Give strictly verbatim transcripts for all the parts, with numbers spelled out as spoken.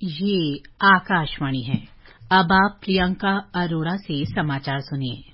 ये आकाशवाणी है। अब आप प्रियंका अरोड़ा से समाचार सुनिए।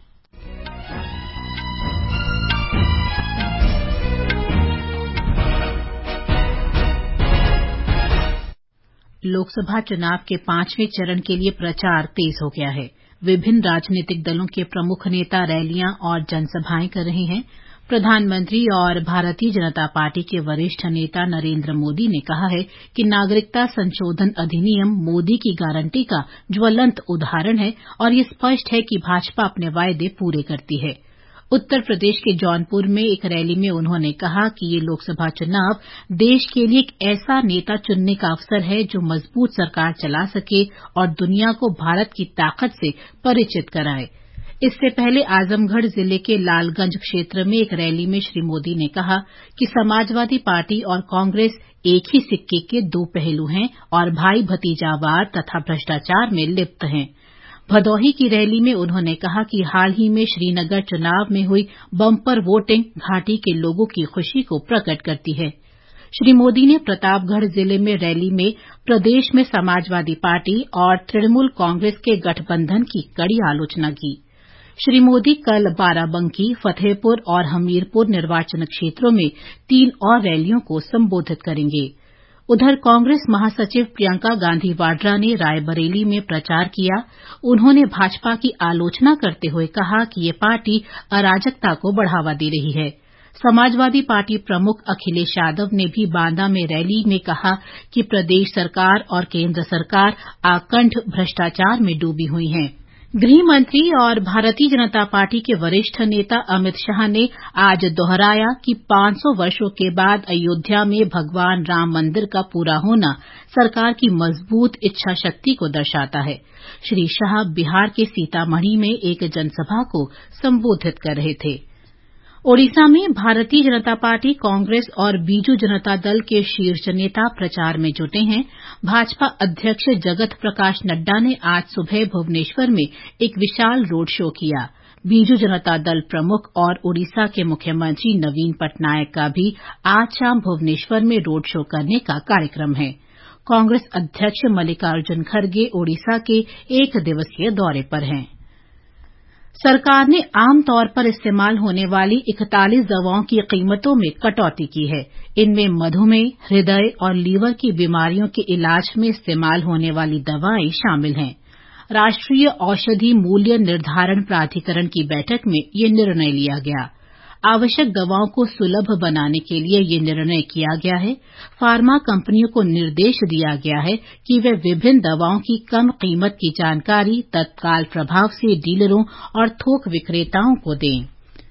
लोकसभा चुनाव के पांचवें चरण के लिए प्रचार तेज हो गया है। विभिन्न राजनीतिक दलों के प्रमुख नेता रैलियां और जनसभाएं कर रहे हैं। प्रधानमंत्री और भारतीय जनता पार्टी के वरिष्ठ नेता नरेंद्र मोदी ने कहा है कि नागरिकता संशोधन अधिनियम मोदी की गारंटी का ज्वलंत उदाहरण है और ये स्पष्ट है कि भाजपा अपने वायदे पूरे करती है। उत्तर प्रदेश के जौनपुर में एक रैली में उन्होंने कहा कि ये लोकसभा चुनाव देश के लिए एक ऐसा नेता चुनने का अवसर है जो मजबूत सरकार चला सके और दुनिया को भारत की ताकत से परिचित कराए। इससे पहले आजमगढ़ जिले के लालगंज क्षेत्र में एक रैली में श्री मोदी ने कहा कि समाजवादी पार्टी और कांग्रेस एक ही सिक्के के दो पहलू हैं और भाई भतीजावाद तथा भ्रष्टाचार में लिप्त हैं। भदोही की रैली में उन्होंने कहा कि हाल ही में श्रीनगर चुनाव में हुई बम्पर वोटिंग घाटी के लोगों की खुशी को प्रकट करती है। श्री मोदी ने प्रतापगढ़ जिले में रैली में प्रदेश में समाजवादी पार्टी और तृणमूल कांग्रेस के गठबंधन की कड़ी आलोचना की। श्री मोदी कल बाराबंकी, फतेहपुर और हमीरपुर निर्वाचन क्षेत्रों में तीन और रैलियों को संबोधित करेंगे। उधर कांग्रेस महासचिव प्रियंका गांधी वाड्रा ने रायबरेली में प्रचार किया। उन्होंने भाजपा की आलोचना करते हुए कहा कि ये पार्टी अराजकता को बढ़ावा दे रही है। समाजवादी पार्टी प्रमुख अखिलेश यादव ने भी बांदा में रैली में कहा कि प्रदेश सरकार और केंद्र सरकार आकंठ भ्रष्टाचार में डूबी हुई हैं। गृह मंत्री और भारतीय जनता पार्टी के वरिष्ठ नेता अमित शाह ने आज दोहराया कि पांच सौ वर्षों के बाद अयोध्या में भगवान राम मंदिर का पूरा होना सरकार की मजबूत इच्छा शक्ति को दर्शाता है। श्री शाह बिहार के सीतामढ़ी में एक जनसभा को संबोधित कर रहे थे। ओडिशा में भारतीय जनता पार्टी, कांग्रेस और बीजू जनता दल के शीर्ष नेता प्रचार में जुटे हैं। भाजपा अध्यक्ष जगत प्रकाश नड्डा ने आज सुबह भुवनेश्वर में एक विशाल रोड शो किया। बीजू जनता दल प्रमुख और ओडिशा के मुख्यमंत्री नवीन पटनायक का भी आज शाम भुवनेश्वर में रोड शो करने का कार्यक्रम है। कांग्रेस अध्यक्ष मल्लिकार्जुन खड़गे ओडिशा के एक दिवसीय दौरे पर हैं। सरकार ने आम तौर पर इस्तेमाल होने वाली इकतालीस दवाओं की कीमतों में कटौती की है। इनमें मधुमेह, हृदय और लीवर की बीमारियों के इलाज में इस्तेमाल होने वाली दवाएं शामिल हैं। राष्ट्रीय औषधि मूल्य निर्धारण प्राधिकरण की बैठक में ये निर्णय लिया गया। आवश्यक दवाओं को सुलभ बनाने के लिए ये निर्णय किया गया है। फार्मा कंपनियों को निर्देश दिया गया है कि वे विभिन्न दवाओं की कम कीमत की जानकारी तत्काल प्रभाव से डीलरों और थोक विक्रेताओं को दें।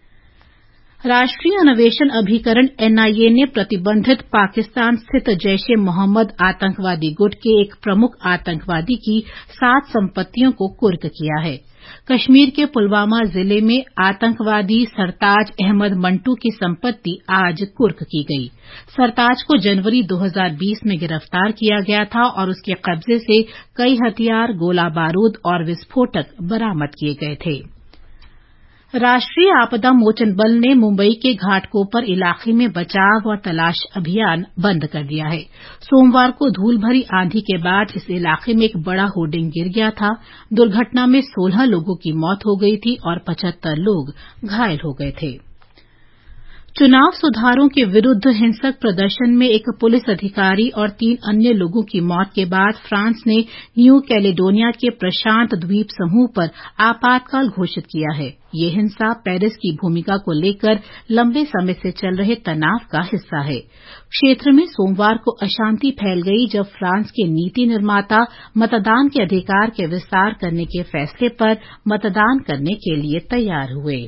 राष्ट्रीय अन्वेषण अभिकरण एनआईए ने प्रतिबंधित पाकिस्तान स्थित जैश ए मोहम्मद आतंकवादी गुट के एक प्रमुख आतंकवादी की सात संपत्तियों को कुर्क किया है। कश्मीर के पुलवामा जिले में आतंकवादी सरताज अहमद मंटू की संपत्ति आज कुर्क की गई। सरताज को जनवरी दो हज़ार बीस में गिरफ्तार किया गया था और उसके कब्जे से कई हथियार, गोला बारूद और विस्फोटक बरामद किए गए थे। राष्ट्रीय आपदा मोचन बल ने मुंबई के घाटकोपर इलाके में बचाव और तलाश अभियान बंद कर दिया है। सोमवार को धूल भरी आंधी के बाद इस इलाके में एक बड़ा होर्डिंग गिर गया था। दुर्घटना में सोलह लोगों की मौत हो गई थी और पचहत्तर लोग घायल हो गए थे। चुनाव सुधारों के विरुद्ध हिंसक प्रदर्शन में एक पुलिस अधिकारी और तीन अन्य लोगों की मौत के बाद फ्रांस ने न्यू कैलेडोनिया के प्रशांत द्वीप समूह पर आपातकाल घोषित किया है। ये हिंसा पेरिस की भूमिका को लेकर लंबे समय से चल रहे तनाव का हिस्सा है। क्षेत्र में सोमवार को अशांति फैल गई जब फ्रांस के नीति निर्माता मतदान के अधिकार के विस्तार करने के फैसले पर मतदान करने के लिए तैयार हुए।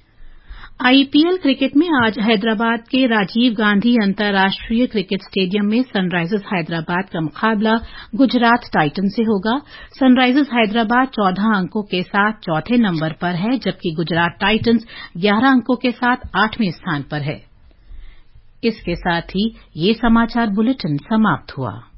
आईपीएल क्रिकेट में आज हैदराबाद के राजीव गांधी अंतर्राष्ट्रीय क्रिकेट स्टेडियम में सनराइजर्स हैदराबाद का मुकाबला गुजरात टाइटंस से होगा। सनराइजर्स हैदराबाद चौदह अंकों के साथ चौथे नंबर पर है, जबकि गुजरात टाइटंस ग्यारह अंकों के साथ आठवें स्थान पर है। इसके साथ ही ये समाचार बुलेटिन समाप्त हुआ।